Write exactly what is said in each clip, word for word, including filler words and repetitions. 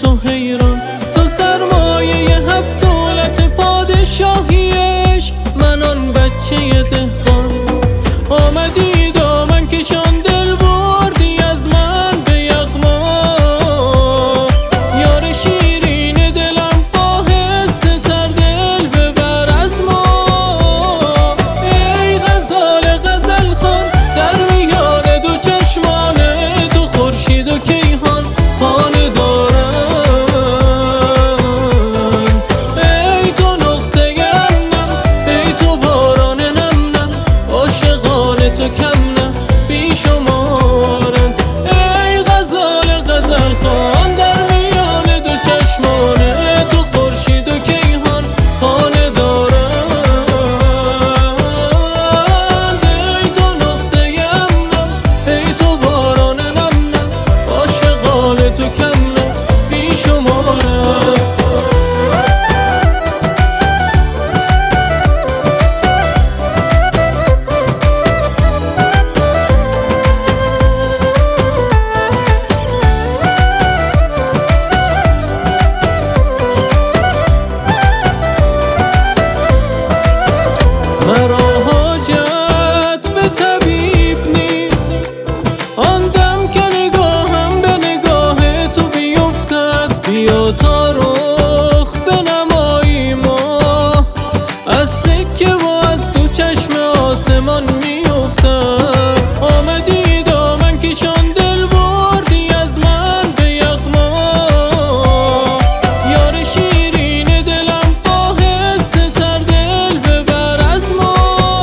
تو حیران، تو سرمایه هفت دولت پادشاهی عشق، من آن بچه دهقان. آمدی دامن کشان دل بردی از من به یغما، یار شیرین دلم آهسته تر دل ببر از ما. ای غزال غزل خوان در میان دو چشمان تو، خورشید و کیهان خانه دارن. ای تو نقطه نم، ای تو باران نم نم، عاشقان تو کم نه بی شمارن. ای غزال غزل خوان در میان دو چشمان تو، خورشید و کیهان خانه دارند. ای تو نقطه نم، ای تو باران نم نم، عاشقان تو کم نه بی شمارن. مرا حاجت به طبیب نیست، آن دم که نگاهم به نگاه تو بیفتد. بیا تا رخ بنمایی ما، از سکه و از دو چشم آسمان میافتد. آمدی دامن کشان دل بردی از من به یغما، یار شیرین دلم آهسته تر دل ببر از ما.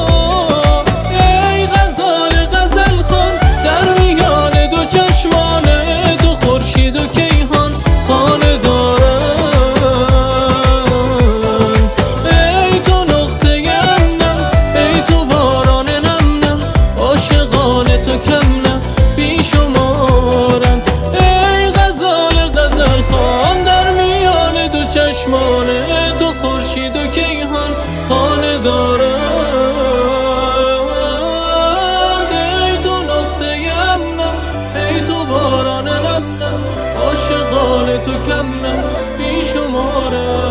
ای غزال غزل خوان در میان دو چشمان تو، خورشید و کیهان خانه دارن. ای تو نقطه نم، ای تو باران نم نم، عاشقان تو کم نه بی شمارن. ای غزال غزل خوان در میان دو چشمان تو، خورشید و کیهان خانه دارند. ای تو نقطه نم، ای تو باران نم نم، عاشقان تو کم نه بی شمارن.